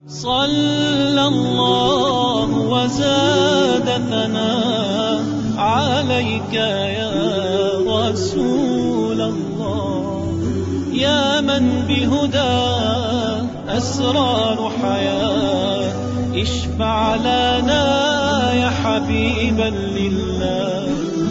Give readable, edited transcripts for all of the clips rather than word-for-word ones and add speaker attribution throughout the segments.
Speaker 1: صلى الله وزاد ثناء عليك يا رسول الله، يا من بهدى أسرار حياة، اشفع لنا يا حبيبا لله.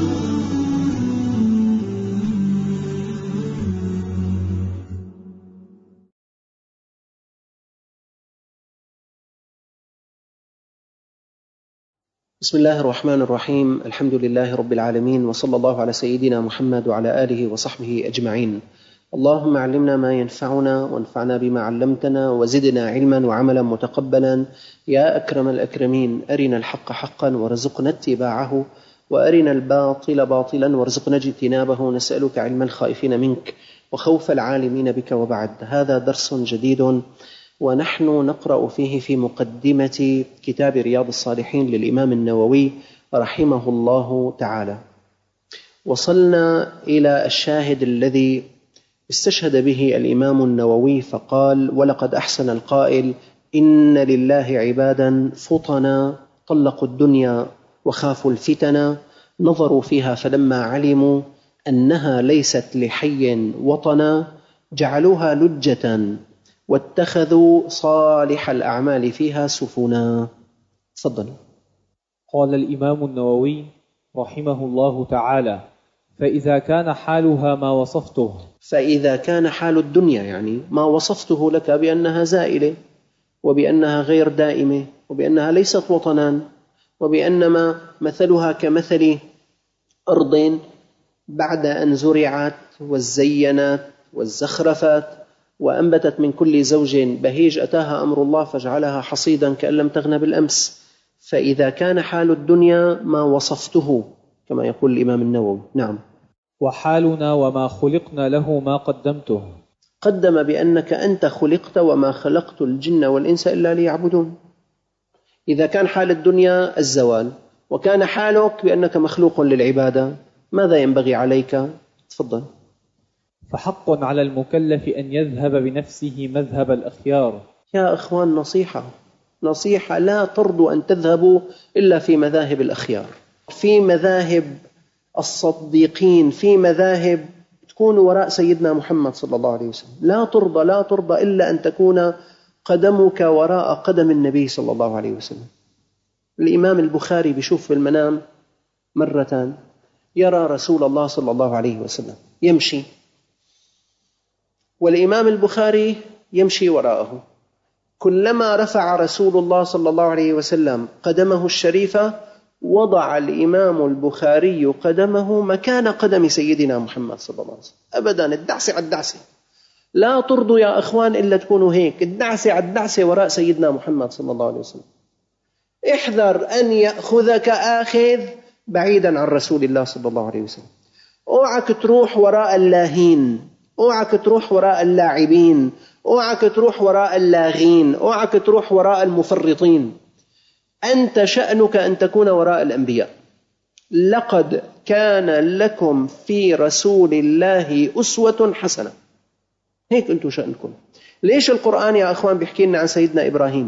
Speaker 2: بسم الله الرحمن الرحيم. الحمد لله رب العالمين، وصلى الله على سيدنا محمد وعلى آله وصحبه أجمعين. اللهم علمنا ما ينفعنا وانفعنا بما علمتنا وزدنا علما وعملا متقبلا يا أكرم الأكرمين. أرنا الحق حقا وارزقنا اتباعه، وأرنا الباطل باطلا وارزقنا اجتنابه. نسألك علم الخائفين منك وخوف العالمين بك. وبعد، هذا درس جديد ونحن نقرأ فيه في مقدمة كتاب رياض الصالحين للإمام النووي رحمه الله تعالى. وصلنا إلى الشاهد الذي استشهد به الإمام النووي فقال: ولقد أحسن القائل إن لله عبادا فطنا طلقوا الدنيا وخافوا الفتنا، نظروا فيها فلما علموا أنها ليست لحي وطنا جعلوها لجة واتخذوا صالح الأعمال فيها سفنا. تفضل.
Speaker 3: قال الإمام النووي رحمه الله تعالى: فإذا كان حالها ما وصفته،
Speaker 2: فإذا كان حال الدنيا يعني ما وصفته لك بأنها زائلة، وبأنها غير دائمة، وبأنها ليست وطنا، وبأنما مثلها كمثل أرض بعد أن زرعت وزينت وزخرفت وأنبتت من كل زوج بهيج أتاها أمر الله فجعلها حصيدا كأن لم تغن بالأمس. فإذا كان حال الدنيا ما وصفته كما يقول الإمام النووي. نعم.
Speaker 3: وحالنا وما خلقنا له ما قدمته،
Speaker 2: قدم بأنك أنت خلقت وما خلقت الجن والإنس إلا ليعبدون. إذا كان حال الدنيا الزوال وكان حالك بأنك مخلوق للعبادة، ماذا ينبغي عليك؟ تفضل.
Speaker 3: فحق على المكلف أن يذهب بنفسه مذهب الأخيار.
Speaker 2: يا أخوان، نصيحة لا ترضوا أن تذهبوا إلا في مذاهب الأخيار، في مذاهب الصديقين، في مذاهب تكونوا وراء سيدنا محمد صلى الله عليه وسلم. لا ترضى إلا أن تكون قدمك وراء قدم النبي صلى الله عليه وسلم. الإمام البخاري بيشوف في المنام مرة يرى رسول الله صلى الله عليه وسلم يمشي، والإمام البخاري يمشي وراءه. كلما رفع رسول الله صلى الله عليه وسلم قدمه الشريفة وضع الإمام البخاري قدمه مكان قدم سيدنا محمد صلى الله عليه وسلم. أبدا، الدعسة على الدعسة. لا ترضوا يا أخوان إلا تكونوا هيك، الدعسة على الدعسة وراء سيدنا محمد صلى الله عليه وسلم. احذر أن يأخذك آخذ بعيدا عن رسول الله صلى الله عليه وسلم. اوعك تروح وراء اللاهين، اوعك تروح وراء اللاعبين، اوعك تروح وراء اللاغين، اوعك تروح وراء المفرطين. أنت شأنك أن تكون وراء الأنبياء. لقد كان لكم في رسول الله أسوة حسنة. هيك أنتم شأنكم. ليش القرآن يا أخوان بيحكي لنا عن سيدنا إبراهيم؟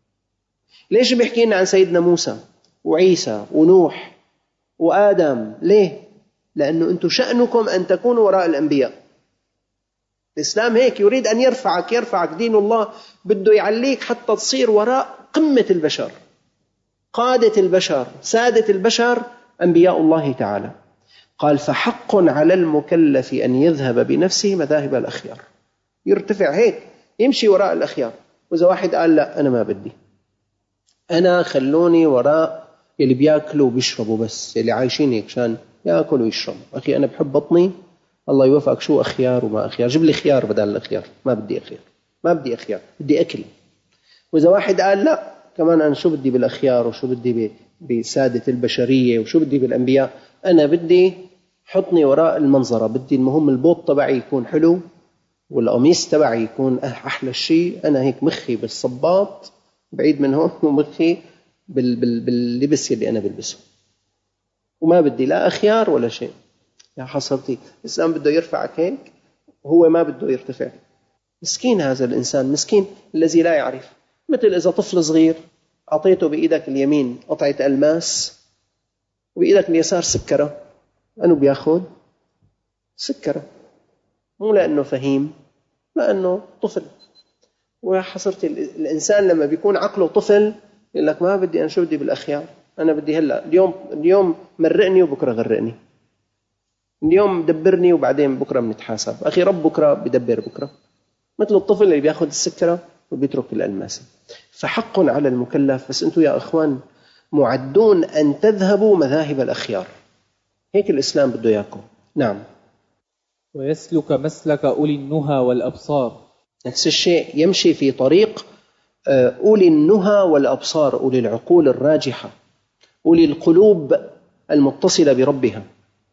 Speaker 2: ليش بيحكي لنا عن سيدنا موسى وعيسى ونوح وآدم؟ ليه؟ لأنه أنتم شأنكم أن تكونوا وراء الأنبياء. الإسلام هيك يريد أن يرفعك دين الله، بده يعليك حتى تصير وراء قمة البشر، قادة البشر، سادة البشر، أنبياء الله تعالى. قال: فحق على المكلف أن يذهب بنفسه مذاهب الأخيار. يرتفع هيك يمشي وراء الأخيار. وإذا واحد قال لا أنا ما بدي، أنا خلوني وراء اللي بيأكلوا وبيشربوا بس، اللي عايشين هيك شان يأكلوا ويشربوا. أخي أنا بحب بطني، الله يوفقك، شو أخيار وما أخيار، جيب لي خيار بدل الأخيار. ما بدي أخيار، بدي أكل. وإذا واحد قال لا كمان أنا شو بدي بالأخيار وشو بدي بسادة البشرية وشو بدي بالأنبياء، أنا بدي حطني وراء المنظرة، بدي المهم البوط تبعي يكون حلو والقميص تبعي يكون أحلى شيء، أنا هيك مخي بالصباط بعيد من هون ومخي باللبس اللي أنا بلبسه، وما بدي لا أخيار ولا شيء. يا حصلتي، الإسلام بده يرفعك هيك وهو ما بده يرتفع. مسكين هذا الإنسان، مسكين الذي لا يعرف. مثل إذا طفل صغير أعطيته بإيدك اليمين قطعة ألماس وبإيدك اليسار سكرة، أنه بياخد سكرة، مو لأنه فهيم، لأنه طفل. وحصرت الإنسان لما بيكون عقله طفل يقول لك ما بدي، أنا شو بدي بالأخيار، أنا بدي هلأ اليوم مرقني وبكرة غرقني، اليوم دبرني وبعدين بكرة بنتحاسب، أخي رب بكرة بدبر بكرة، مثل الطفل اللي بياخد السكرة وبيترك الألماسة. فحق على المكلف، بس أنتم يا إخوان معدون أن تذهبوا مذاهب الأخيار، هيك الإسلام بده إياكم. نعم.
Speaker 3: ويسلك مسلك أولي النهى والأبصار،
Speaker 2: نفس الشيء، يمشي في طريق أولي النهى والأبصار، أولي العقول الراجحة، أولي القلوب المتصلة بربها.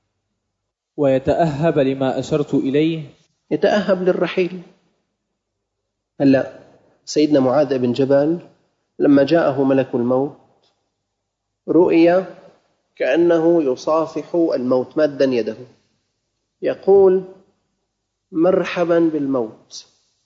Speaker 3: ويتأهب لما أشرت إليه،
Speaker 2: يتأهب للرحيل. هلأ سيدنا معاذ بن جبل لما جاءه ملك الموت رؤيا كأنه يصافح الموت مادا يده، يقول مرحبا بالموت،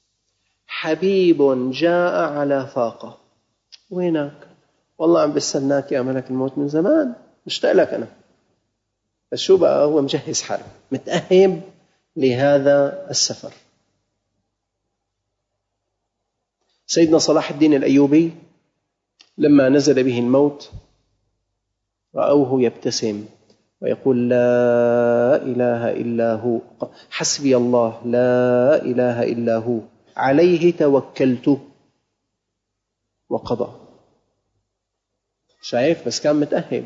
Speaker 2: حبيب جاء على فاقة. وينك؟ والله عم بستناك يا ملك الموت من زمان، مشتاق لك أنا. بس شو بقى؟ هو مجهز حاله، متأهب لهذا السفر. سيدنا صلاح الدين الأيوبي لما نزل به الموت رأوه يبتسم ويقول لا إله إلا هو، حسبي الله لا إله إلا هو عليه توكلت، وقضى. شايف؟ بس كان متأهب.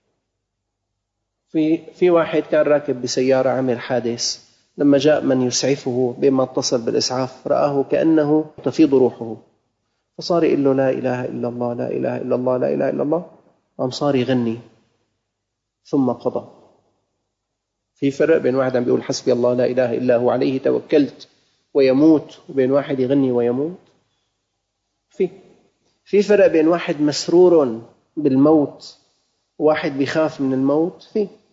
Speaker 2: في واحد كان راكب بسيارة عمل حادث، لما جاء من يسعفه بما اتصل بالإسعاف رآه كأنه تفيض روحه، فصار يقول له لا إله إلا الله لا إله إلا الله لا إله إلا الله، قام صار يغني ثم قضى. في فرق بين واحد عم بيقول حسبي الله لا إله إلا هو عليه توكلت ويموت، وبين واحد يغني ويموت. في فرق بين واحد مسرور بالموت وواحد بيخاف من الموت.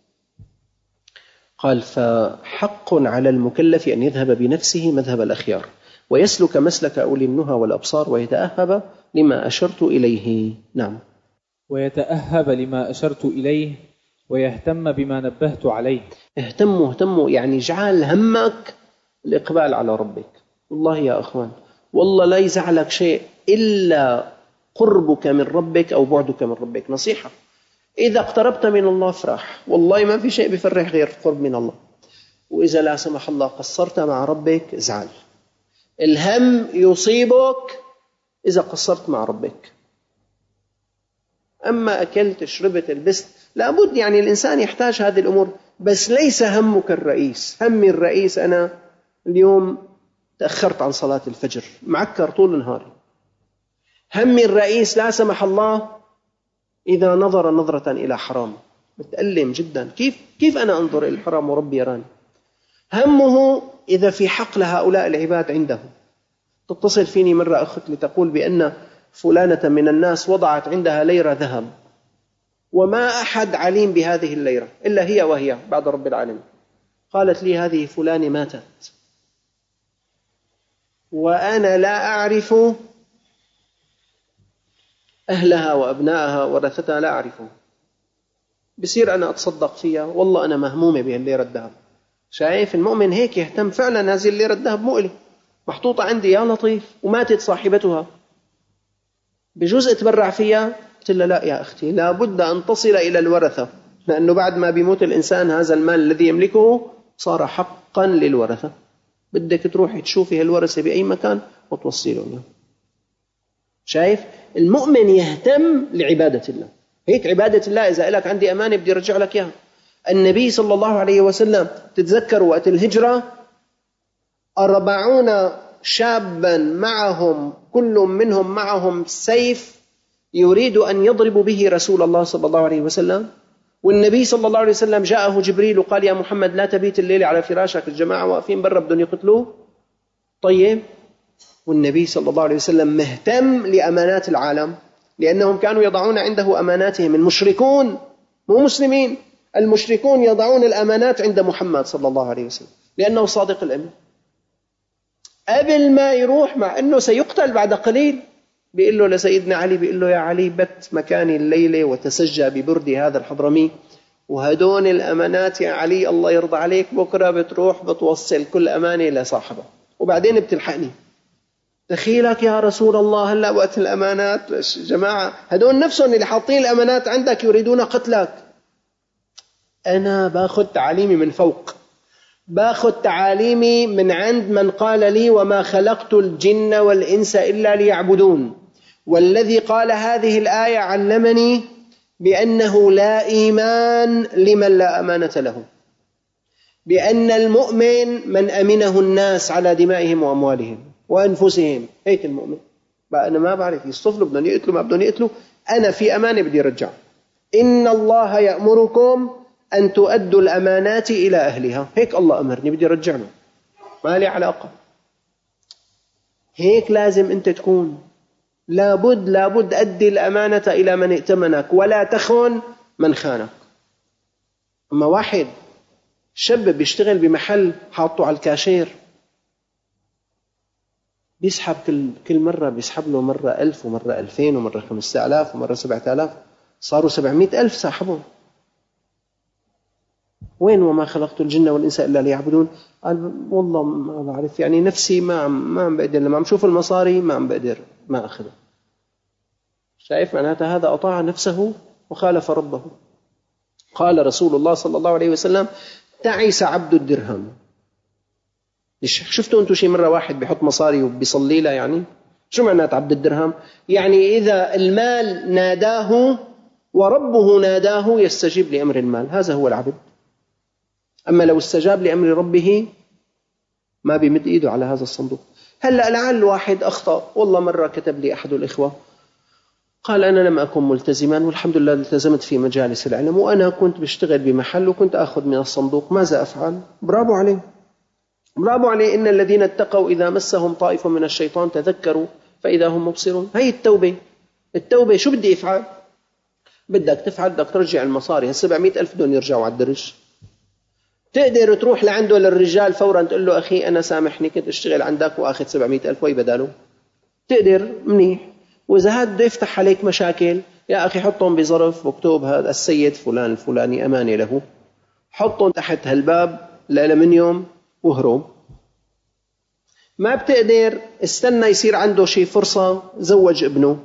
Speaker 2: قال فحق على المكلف أن يذهب بنفسه مذهب الأخيار، ويسلك مسلك أولي النهى والأبصار، ويتأهب لما أشرت إليه. نعم.
Speaker 3: ويتأهب لما أشرت إليه، ويهتم بما نبهت عليه.
Speaker 2: اهتموا يعني اجعل همك الإقبال على ربك. والله يا أخوان، والله لا يزعلك شيء إلا قربك من ربك أو بعدك من ربك. نصيحة، إذا اقتربت من الله افرح، والله ما في شيء بيفرح غير قرب من الله. وإذا لا سمح الله قصرت مع ربك ازعل. الهم يصيبك إذا قصرت مع ربك. أما أكلت شربت لبست لابد، يعني الإنسان يحتاج هذه الأمور، بس ليس همك الرئيس. همي الرئيس أنا اليوم تأخرت عن صلاة الفجر، معكر طول نهاري. همي الرئيس لا سمح الله إذا نظر نظرة إلى حرام، متألم جدا، كيف أنا أنظر إلى الحرام وربي يراني. همه إذا في حق لهؤلاء العباد عنده. تتصل فيني مرة أخت لتقول بأن فلانة من الناس وضعت عندها ليرة ذهب، وما أحد عليم بهذه الليرة إلا هي وهي بعد رب العالمين. قالت لي هذه فلانة ماتت وأنا لا أعرف أهلها وأبنائها ورثتها، لا أعرفه. بصير أنا أتصدق فيها، والله أنا مهمومة بهالليرة الذهب. شايف المؤمن هيك يهتم فعلا. هذه الليرة الذهب مؤلة محطوطة عندي يا لطيف وماتت صاحبتها، بجوز أتبرع فيها؟ قلت لها لا يا أختي، لا بد أن تصل إلى الورثة، لأنه بعد ما بيموت الإنسان هذا المال الذي يملكه صار حقا للورثة. بدك تروحي تشوفي هالورثة بأي مكان وتوصلوا. شايف المؤمن يهتم لعبادة الله. هيك عبادة الله، إذا لك عندي أمانة بدي أرجع لك إياها. النبي صلى الله عليه وسلم تتذكر وقت الهجرة 40 شابا معهم، كل منهم معهم سيف يريد أن يضرب به رسول الله صلى الله عليه وسلم. والنبي صلى الله عليه وسلم جاءه جبريل وقال يا محمد لا تبيت الليل على فراشك، الجماعة واقفين برا بدهم يقتلوه. طيب، والنبي صلى الله عليه وسلم مهتم لأمانات العالم، لأنهم كانوا يضعون عنده أماناتهم. المشركون مو مسلمين، المشركون يضعون الأمانات عند محمد صلى الله عليه وسلم لأنه صادق الأمين. قبل ما يروح، مع أنه سيقتل بعد قليل، بيقول له لسيدنا علي، بيقول له يا علي بت مكاني الليلة وتسجى ببردي هذا الحضرمي، وهدون الأمانات يا علي الله يرضى عليك بكرة بتروح بتوصل كل أمانة لصاحبها وبعدين بتلحقني. دخيلك يا رسول الله هلأ وقت الأمانات؟ جماعة هدول نفسهم اللي حاطين الأمانات عندك يريدون قتلك. أنا باخذ تعاليمي من فوق، باخذ تعاليمي من عند من قال لي وما خلقت الجن والإنس إلا ليعبدون، والذي قال هذه الآية علمني بأنه لا إيمان لمن لا أمانة له، بأن المؤمن من أمنه الناس على دمائهم وأموالهم وأنفسهم. هيك المؤمن بقى. أنا ما بعرف يصطفلوا بدهم يقتلوا ما بدهم يقتلوا، أنا في أمانة بدي رجع. إن الله يأمركم أن تؤدوا الأمانات إلى أهلها. هيك الله أمرني بدي رجع له، ما لي علاقة. هيك لازم أنت تكون. لابد أدي الأمانة إلى من ائتمنك ولا تخن من خانك. أما واحد شاب بيشتغل بمحل حاطه على الكاشير، بيسحب كل مرة بيسحب له مرة 1000 ومرة 2000 ومرة 5000 ومرة 7000، صاروا 700,000 ساحبهم. وين وما خلقت الجن والإنس إلا ليعبدون؟ قال والله ما بعرف، يعني نفسي ما عم بقدر، لما عم شوف المصاري ما عم بقدر ما أخذه. شايف معناتها هذا أطاع نفسه وخالف ربه. قال رسول الله صلى الله عليه وسلم تعيس عبد الدرهم. شفتوا أنتم شي مرة واحد بيحط مصاري وبيصلي له؟ يعني شو معنات عبد الدرهم؟ يعني إذا المال ناداه وربه ناداه يستجيب لأمر المال، هذا هو العبد. أما لو استجاب لأمر ربه ما بيمد إيده على هذا الصندوق. هلأ لعل واحد أخطأ. والله مرة كتب لي أحد الإخوة قال أنا لم أكن ملتزما والحمد لله التزمت في مجالس العلم، وأنا كنت بشتغل بمحل وكنت أخذ من الصندوق، ماذا أفعل؟ برافو عليه، برافو عليه. إن الذين اتقوا إذا مسهم طائف من الشيطان تذكروا فإذا هم مبصرون. هي التوبة شو بدي أفعل؟ بدك تفعل، بدك ترجع المصاري. 700,000 بدهم يرجعوا على الدرج. تقدر تروح لعنده للرجال فورا تقول له أخي أنا سامحني كنت أشتغل عندك وأخذ 700,000 وي بداله. تقدر منيح. وإذا هذا بده يفتح عليك مشاكل، يا أخي حطهم بظرف واكتب هذا السيد فلان الفلاني أمانة له، حطهم تحت هالباب الألمنيوم وهرب. ما بتقدر استنى يصير عنده شيء فرصة، زوج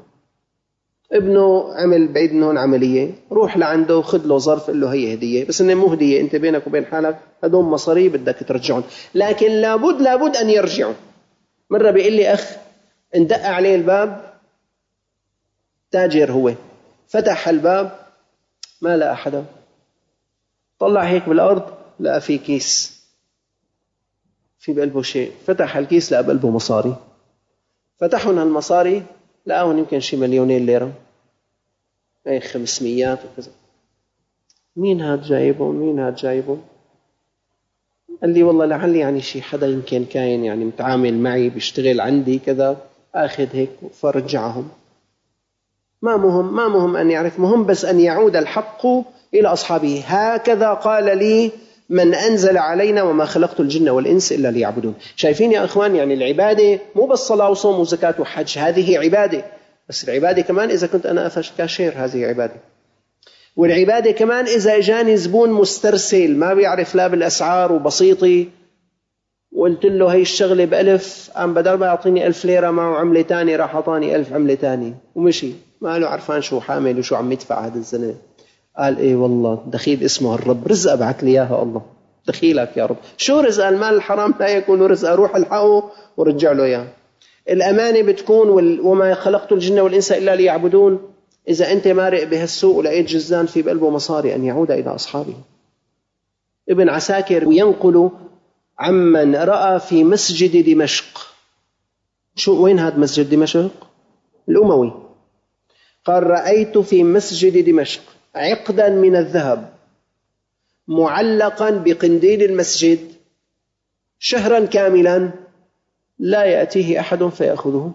Speaker 2: ابنه عمل بعيد منهم عملية، روح لعنده وخذ له ظرف قل له هي هدية، بس إنه مو هدية، أنت بينك وبين حالك هدول مصاري بدك ترجعهم، لكن لابد أن يرجعوا. مرة بيقول لي أخ اندق عليه الباب، تاجر هو، فتح الباب ما لقى أحدا، طلع هيك بالأرض لقى في كيس في بقلبه شيء، فتح الكيس لقى بقلبه مصاري، فتحهم هالمصاري لقاهم يمكن شي 2,000,000 ليرة، أي 500 وكذا. مين هاد جايبهم؟ قال لي والله لعلي يعني شي حدا يمكن كاين يعني متعامل معي بيشتغل عندي كذا، أخذ هيك فرجعهم. ما مهم أن يعرف، مهم بس أن يعود الحق إلى أصحابه. هكذا قال لي من أنزل علينا وما خلقت الجن والإنس إلا ليعبدون. شايفين يا أخوان؟ يعني العبادة مو بس صلاة وصوم وزكاة وحج، هذه عبادة، بس العبادة كمان إذا كنت أنا أفش كاشير هذه عبادة. والعبادة كمان إذا إجاني زبون مسترسل ما بيعرف لا بالأسعار وبسيطي وقلت له هي الشغلة ب1000، قام بدل ما يعطيني 1000 ليرة معه عملة تانية راح أعطاني 1000 عملة تانية ومشي، ما له عرفان شو حامل وشو عم يدفع هذا الزلمة. قال إيه والله دخيل اسمه الرب، رزق بعت لي إياها الله، دخيلك يا رب. شو رزق؟ المال الحرام لا يكون رزق، روح الحقه ورجع له إياه. الأمانة بتكون وما خلقت الجن والإنس إلا ليعبدون. إذا أنت مارق بهالسوق ولقيت جزان في بقلبه مصاري أن يعود إلى أصحابه. ابن عساكر ينقل عمن رأى في مسجد دمشق. وين هذا مسجد دمشق؟ الأموي. قال رأيت في مسجد دمشق عقدا من الذهب معلقا بقنديل المسجد شهرا كاملا لا يأتيه أحد فيأخذه.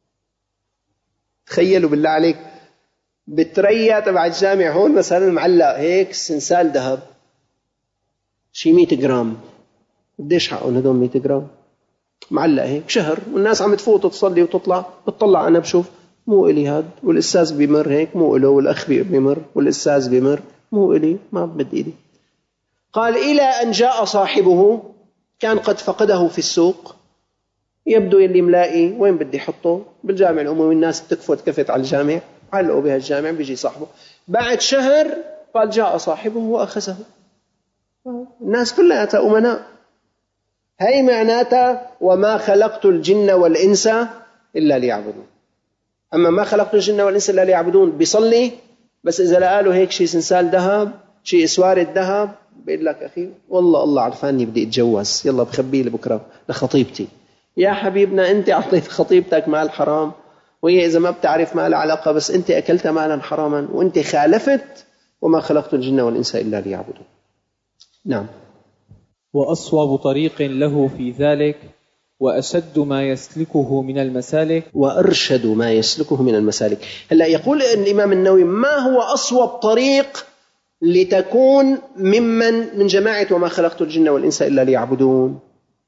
Speaker 2: تخيلوا بالله عليك، بتريا تبع الجامع هون مثلا معلق هيك سنسال ذهب شي 100 جرام، قديش حقهم هدول 100 جرام؟ معلق هيك شهر، والناس عم تفوت تصلي وتطلع، بتطلع أنا بشوف مو إلي هاد، والأستاذ بيمر هيك مو إله، والأخ بيمر والأستاذ بيمر مو إلي، ما بدي إيدي. قال إلى أن جاء صاحبه، كان قد فقده في السوق، يبدو يلي ملاقي وين بدي حطه بالجامع العمومي، الناس تكفت على الجامع، علقوا بها الجامع، بيجي صاحبه بعد شهر قال جاء صاحبه وأخذه. الناس كلها أمناء. هي معناتها وما خلقت الجن والإنس إلا ليعبدون. أما ما خلقت الجن والإنس إلا ليعبدون بيصلي، بس إذا لقاله هيك شيء سنسال ذهب، شيء إسوار الذهب، بيقول لك أخي والله الله عرفاني بدي أتجوز، يلا بخبيه لبكرة لخطيبتي. يا حبيبنا أنت أعطيت خطيبتك مال حرام، وهي إذا ما بتعرف ما لها علاقة، بس أنت أكلت مالا حراما وأنت خالفت وما خلقت الجن والإنس إلا ليعبدون. نعم.
Speaker 3: وأصوب طريق له في ذلك، وأشد ما يسلكه من المسالك،
Speaker 2: وأرشد ما يسلكه من المسالك. هلا يقول الإمام النووي ما هو أصوب طريق لتكون من جماعة وما خلقت الجن والإنس إلا ليعبدون،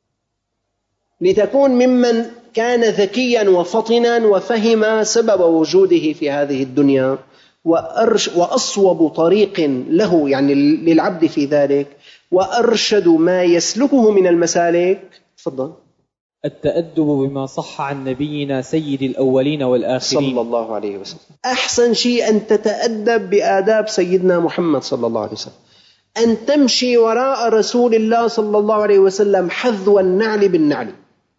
Speaker 2: لتكون ممن كان ذكيا وفطنا وفهم سبب وجوده في هذه الدنيا. وأصوب طريق له يعني للعبد في ذلك، وأرشد ما يسلكه من المسالك. تفضل.
Speaker 3: التأدب بما صح عن نبينا سيد الأولين والآخرين
Speaker 2: صلى الله عليه وسلم. أحسن شيء أن تتأدب بآداب سيدنا محمد صلى الله عليه وسلم، أن تمشي وراء رسول الله صلى الله عليه وسلم حذو النعل بالنعل.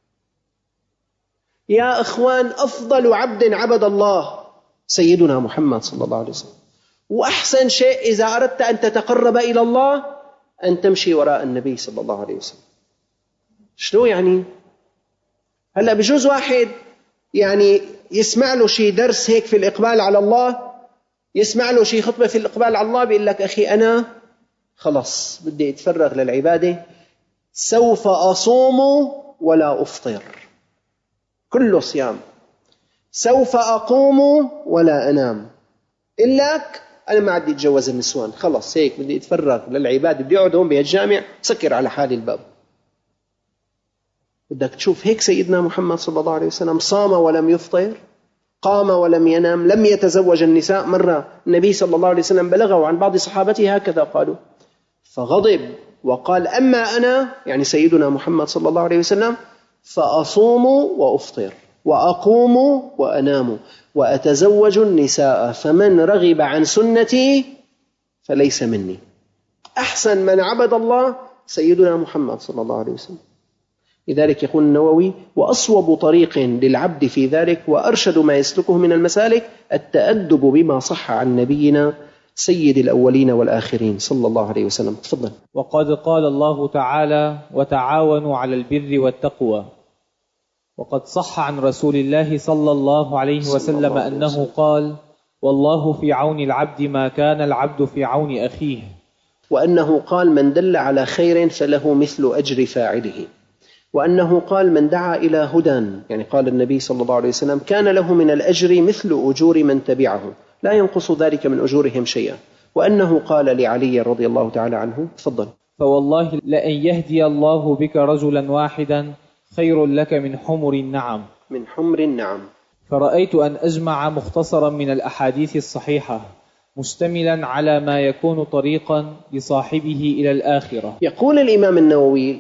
Speaker 2: يا أخوان، أفضل عبد عبد الله سيدنا محمد صلى الله عليه وسلم. وأحسن شيء إذا أردت أن تتقرب إلى الله أن تمشي وراء النبي صلى الله عليه وسلم. شنو يعني؟ هلأ بجوز واحد يعني يسمع له شيء درس هيك في الإقبال على الله، يسمع له شيء خطبة في الإقبال على الله، بيقول لك أخي أنا خلص بدي أتفرغ للعبادة، سوف أصوم ولا أفطر، كله صيام، سوف أقوم ولا أنام، إلاك أنا ما عندي أتجوز النسوان، خلص هيك بدي أتفرغ للعبادة، بدي أقعد هون بهالجامع سكر على حالي الباب. بدك تشوف هيك سيدنا محمد صلى الله عليه وسلم صام ولم يفطر، قام ولم ينام، لم يتزوج النساء. مرة النبي صلى الله عليه وسلم بلغه عن بعض صحابته هكذا قالوا، فغضب وقال أما أنا يعني سيدنا محمد صلى الله عليه وسلم فأصوم وأفطر وأقوم وأنام وأتزوج النساء، فمن رغب عن سنتي فليس مني. أحسن من عبد الله سيدنا محمد صلى الله عليه وسلم. لذلك يقول النووي وأصوب طريق للعبد في ذلك وأرشد ما يسلكه من المسالك التأدب بما صح عن نبينا سيد الأولين والآخرين صلى الله عليه وسلم. تفضل.
Speaker 3: وقد قال الله تعالى وتعاونوا على البر والتقوى. وقد صح عن رسول الله صلى الله عليه وسلم أنه قال والله في عون العبد ما كان العبد في عون أخيه،
Speaker 2: وأنه قال من دل على خير فله مثل أجر فاعله، وأنه قال من دعا إلى هدى، يعني قال النبي صلى الله عليه وسلم كان له من الأجر مثل أجور من تبعه لا ينقص ذلك من أجورهم شيئا. وأنه قال لعلي رضي الله تعالى عنه. تفضل.
Speaker 3: فوالله لأن يهدي الله بك رجلا واحدا خير لك من حمر النعم.
Speaker 2: من حمر النعم.
Speaker 3: فرأيت أن أجمع مختصرا من الأحاديث الصحيحة مشتملا على ما يكون طريقا لصاحبه إلى الآخرة.
Speaker 2: يقول الإمام النووي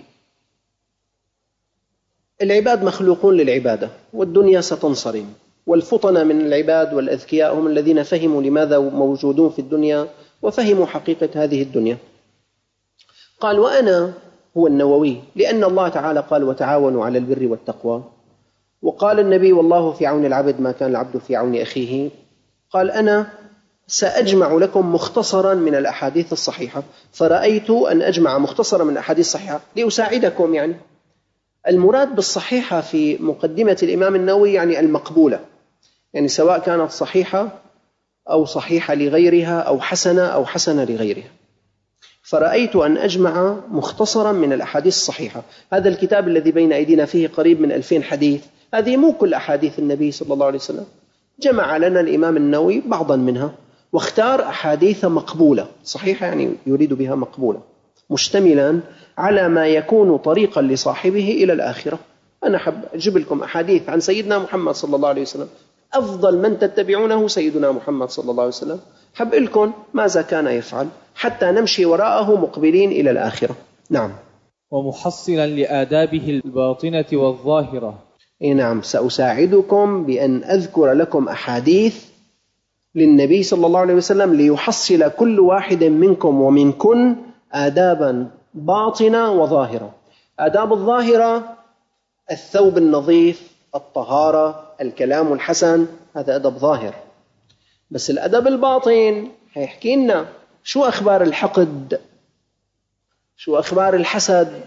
Speaker 2: العباد مخلوقون للعبادة، والدنيا ستنصرم، والفطنة من العباد والأذكياء هم الذين فهموا لماذا موجودون في الدنيا وفهموا حقيقة هذه الدنيا. قال وأنا هو النووي لأن الله تعالى قال وتعاونوا على البر والتقوى، وقال النبي والله في عون العبد ما كان العبد في عون أخيه، قال أنا سأجمع لكم مختصرا من الأحاديث الصحيحة، فرأيت أن أجمع مختصرا من الأحاديث الصحيحة لأساعدكم. يعني المراد بالصحيحة في مقدمة الإمام النووي يعني المقبولة، يعني سواء كانت صحيحة أو صحيحة لغيرها أو حسنة لغيرها. فرأيت أن أجمع مختصرا من الأحاديث الصحيحة. هذا الكتاب الذي بين أيدينا فيه قريب من 2000 حديث، هذه مو كل أحاديث النبي صلى الله عليه وسلم، جمع لنا الإمام النووي بعضا منها واختار أحاديث مقبولة صحيحة، يعني يريد بها مقبولة، مشتملا على ما يكون طريقا لصاحبه إلى الآخرة. أنا حب أجيب لكم أحاديث عن سيدنا محمد صلى الله عليه وسلم أفضل من تتبعونه سيدنا محمد صلى الله عليه وسلم. حب لكم ماذا كان يفعل حتى نمشي وراءه مقبلين إلى الآخرة. نعم.
Speaker 3: ومحصلا لآدابه الباطنة والظاهرة.
Speaker 2: نعم، سأساعدكم بأن أذكر لكم أحاديث للنبي صلى الله عليه وسلم ليحصل كل واحد منكم ومنكن آدابا باطنة وظاهرة. آداب الظاهرة الثوب النظيف، الطهارة، الكلام الحسن، هذا أدب ظاهر. بس الأدب الباطن هيحكي لنا شو أخبار الحقد، شو أخبار الحسد،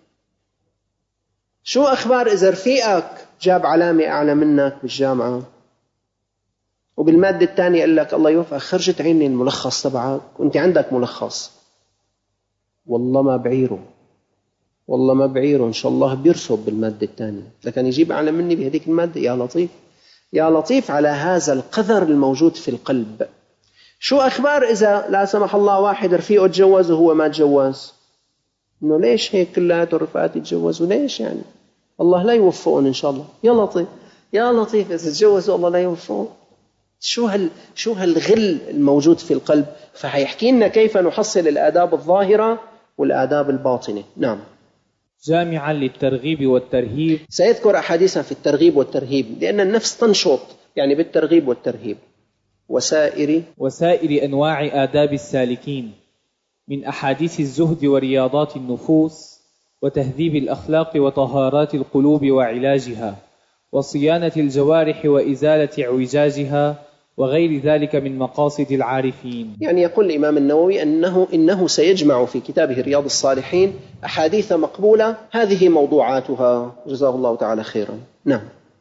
Speaker 2: شو أخبار إذا رفيقك جاب علامة أعلى منك بالجامعة وبالمادة الثانية قال لك الله يوفقك خرجت عيني الملخص تبعك وانت عندك ملخص، والله ما بعيره، والله ما بعيره، إن شاء الله بيرسب بالمادة الثانية، لكن يجيب أعلى مني بهذيك المادة. يا لطيف، يا لطيف على هذا القذر الموجود في القلب. شو أخبار إذا لا سمح الله واحد رفيقه تجوز وهو ما تجوز؟ إنه ليش هيك كلياته الرفقات يتجوزوا؟ ليش يعني؟ الله لا يوفقون إن شاء الله. يا لطيف، يا لطيف، إذا تجوزوا الله لا يوفقون. شو هالغل الموجود في القلب. فهيحكي لنا كيف نحصل الآداب الظاهرة والآداب الباطنة. نعم.
Speaker 3: جامعا للترغيب والترهيب.
Speaker 2: سيذكر أحاديثا في الترغيب والترهيب لأن النفس تنشط يعني بالترغيب والترهيب.
Speaker 3: وسائر أنواع آداب السالكين من أحاديث الزهد ورياضات النفوس وتهذيب الأخلاق وطهارات القلوب وعلاجها وصيانة الجوارح وإزالة اعوجاجها وغير ذلك من مقاصد العارفين.
Speaker 2: يعني يقول الإمام النووي إنه سيجمع في كتابه رياض الصالحين أحاديث مقبولة، هذه موضوعاتها، جزاه الله تعالى خيرا. نعم.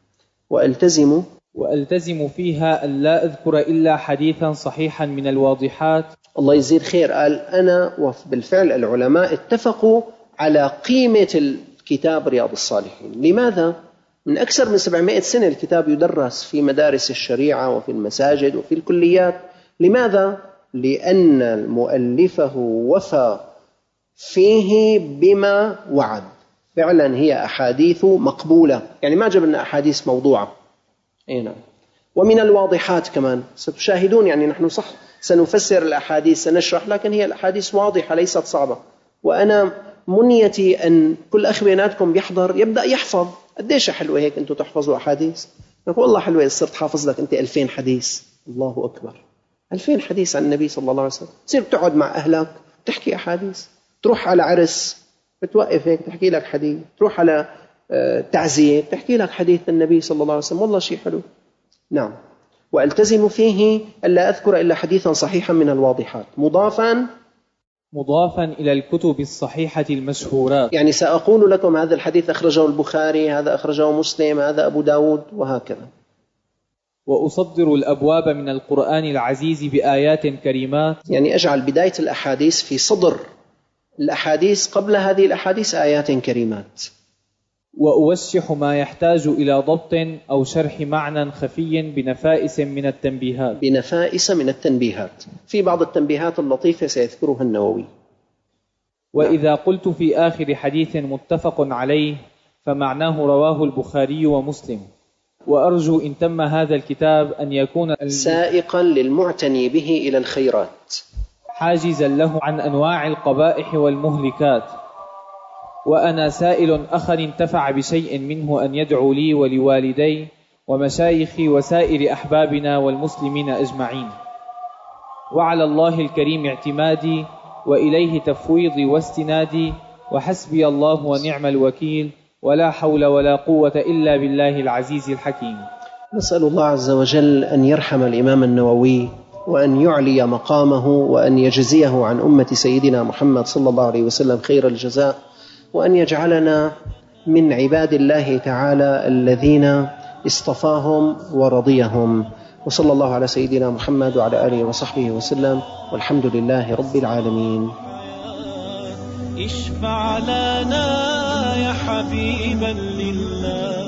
Speaker 3: وألتزم فيها أن لا أذكر إلا حديثا صحيحا من الواضحات.
Speaker 2: الله يزيد خير. قال أنا وبالفعل العلماء اتفقوا على قيمة الكتاب رياض الصالحين. لماذا؟ من أكثر من 700 سنة الكتاب يدرس في مدارس الشريعة وفي المساجد وفي الكليات. لماذا؟ لأن مؤلفه وفى فيه بما وعد. فعلا هي أحاديث مقبولة، يعني ما جبنا أحاديث موضوعة. نعم. ومن الواضحات كمان ستشاهدون، يعني نحن صح سنفسر الأحاديث سنشرح، لكن هي الأحاديث واضحة ليست صعبة. وأنا منيتي أن كل أخ بيناتكم بيحضر يبدأ يحفظ. قديش حلوة هيك أنتم تحفظوا أحاديث. نقول والله حلوة صرت حافظ لك أنت 2000 حديث. الله أكبر، 2000 حديث عن النبي صلى الله عليه وسلم. تصير بتقعد مع أهلك تحكي أحاديث، تروح على عرس بتوقف هيك تحكي لك حديث، تروح على تعزية تحكي لك حديث النبي صلى الله عليه وسلم. والله شيء حلو. نعم. وألتزم فيه ألا أذكر إلا حديثا صحيحا من الواضحات مضافا
Speaker 3: إلى الكتب الصحيحة المشهورات.
Speaker 2: يعني سأقول لكم هذا الحديث أخرجه البخاري، هذا أخرجه مسلم، هذا أبو داود، وهكذا.
Speaker 3: وأصدر الأبواب من القرآن العزيز بآيات كريمات، يعني
Speaker 2: أجعل بداية الأحاديث في صدر الأحاديث، قبل هذه الأحاديث آيات كريمات.
Speaker 3: وأوشح ما يحتاج إلى ضبط أو شرح معنى خفي بنفائس من التنبيهات. في بعض التنبيهات اللطيفة سيذكرها النووي. وإذا قلت في آخر حديث متفق عليه فمعناه رواه البخاري ومسلم. وأرجو إن تم هذا الكتاب أن يكون
Speaker 2: سائقا للمعتني به إلى الخيرات،
Speaker 3: حاجزا له عن أنواع القبائح والمهلكات. وأنا سائل أخا انتفع بشيء منه أن يدعو لي ولوالدي ومشايخي وسائر أحبابنا والمسلمين أجمعين. وعلى الله الكريم اعتمادي وإليه تفويضي واستنادي، وحسبي الله ونعم الوكيل، ولا حول ولا قوة إلا بالله العزيز الحكيم.
Speaker 2: نسأل الله عز وجل أن يرحم الإمام النووي وأن يعلي مقامه وأن يجزيه عن أمة سيدنا محمد صلى الله عليه وسلم خير الجزاء، وأن يجعلنا من عباد الله تعالى الذين اصطفاهم ورضيهم. وصلى الله على سيدنا محمد وعلى آله وصحبه وسلم، والحمد لله رب العالمين.
Speaker 1: اشفع لنا يا حبيبا لله.